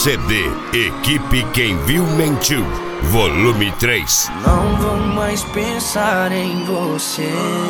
CD Equipe Quem Viu Mentiu, volume 3. Não vou mais pensar em você.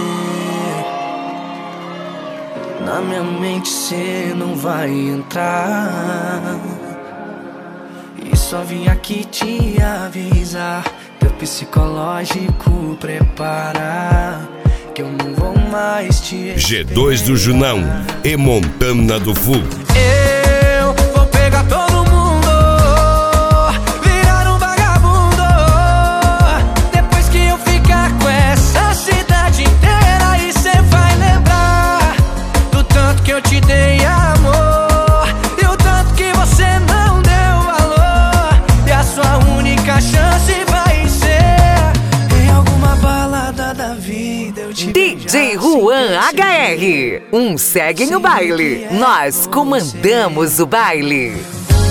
Na minha mente cê não vai entrar. E só vim aqui te avisar, teu psicológico preparar, que eu não vou mais te esperar. G2 do Junão e Montana do Full. Eu vou pegar todo mundo, virar um vagabundo. Depois que eu ficar com essa cidade inteira, e cê vai lembrar do tanto que eu te dei amor, e o tanto que você não deu valor. E a sua única chance vai ser em alguma balada da vida eu te DJ Juan HR, segue no baile, nós comandamos o baile.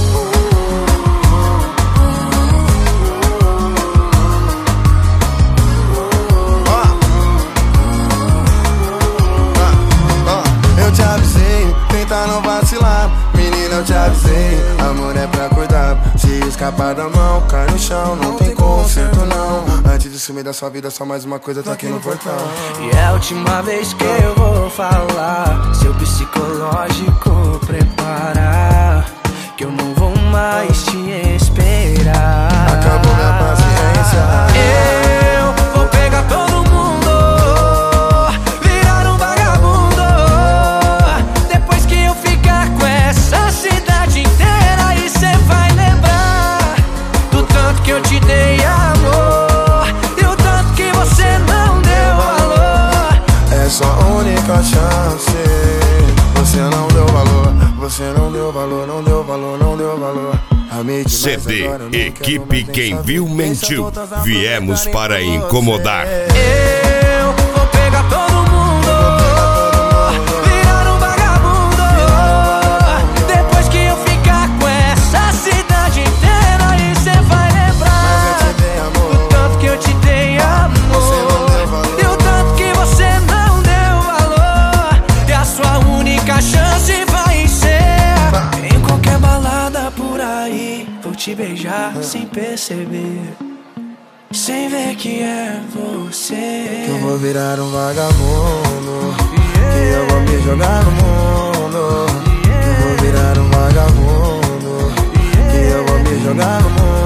Eu te avisei, tenta não vacilar. Menina, eu te avisei, amor é pra cuidar. Se escapar da mão, cai no chão, não tem conserto não. Antes de sumir da sua vida, só mais uma coisa tá aqui no portão. E é a última vez que eu vou falar, seu psicológico preparar, que eu não vou mais te esperar. Acabou minha paciência. Eu vou pegar todo mundo, virar um vagabundo. Depois que eu ficar com essa cidade inteira, e cê vai lembrar do tanto que eu te dei amor, e o tanto que você não deu valor. É sua única chance. Você não deu valor, você não deu valor, não deu valor, não deu valor. CD Equipe Quem Viu Mentiu, viemos para incomodar. Eu vou pegar todo mundo, virar um vagabundo. Depois que eu ficar com essa cidade inteira, e cê vai lembrar do tanto que eu te dei amor, e o tanto que você não deu valor. E a sua única chance vai ser em qualquer balada por aí, vou te beijar sem perceber, sem ver que é você. Que eu vou virar um vagabundo, que eu vou me jogar no mundo. Que eu vou virar um vagabundo, que eu vou me jogar no mundo.